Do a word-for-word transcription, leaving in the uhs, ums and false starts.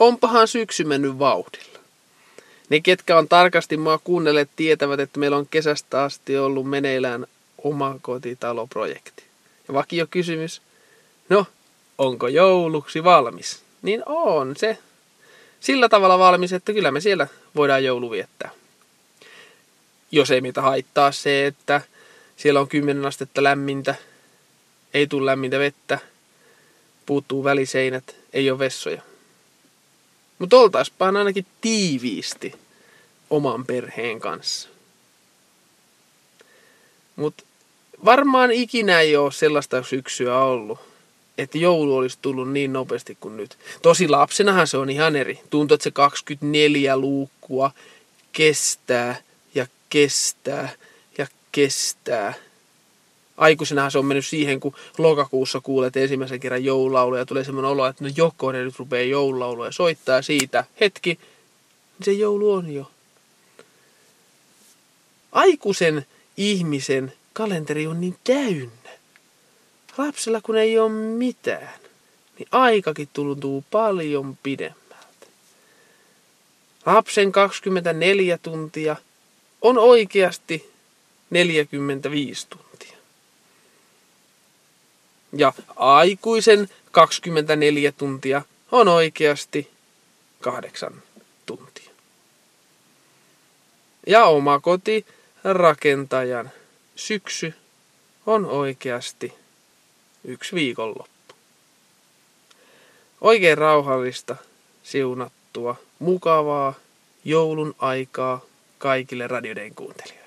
onpahan syksy mennyt vauhdilla. Ne, ketkä on tarkasti mua kuunnelleet, tietävät, että meillä on kesästä asti ollut meneillään omakotitaloprojekti. Ja vakio kysymys, no, onko jouluksi valmis? Niin on se sillä tavalla valmis, että kyllä me siellä voidaan joulu viettää. Jos ei meitä haittaa se, että siellä on kymmenen astetta lämmintä, ei tule lämmintä vettä, puuttuu väliseinät, ei ole vessoja. Mutta oltaispahan ainakin tiiviisti oman perheen kanssa. Mutta varmaan ikinä ei ole sellaista syksyä ollut, että joulu olisi tullut niin nopeasti kuin nyt. Tosi lapsenahan se on ihan eri. Tuntuu, että se kaksikymmentäneljä luukkua kestää ja kestää ja kestää. Aikuisenahan se on mennyt siihen, kun lokakuussa kuulet ensimmäisen kerran joululauluja ja tulee semmoinen olo, että no jokoinen nyt rupeaa joululauluja soittaa siitä. Hetki, niin se joulu on jo. Aikuisen ihmisen kalenteri on niin täynnä. Lapsella kun ei ole mitään, niin aikakin tuntuu paljon pidemmältä. Lapsen kaksikymmentäneljä tuntia on oikeasti neljäkymmentäviisi tuntia. Ja aikuisen kaksikymmentäneljä tuntia on oikeasti kahdeksan tuntia. Ja omakotirakentajan syksy on oikeasti yksi viikonloppu. Oikein rauhallista, siunattua, mukavaa joulun aikaa kaikille radioiden kuuntelijoille.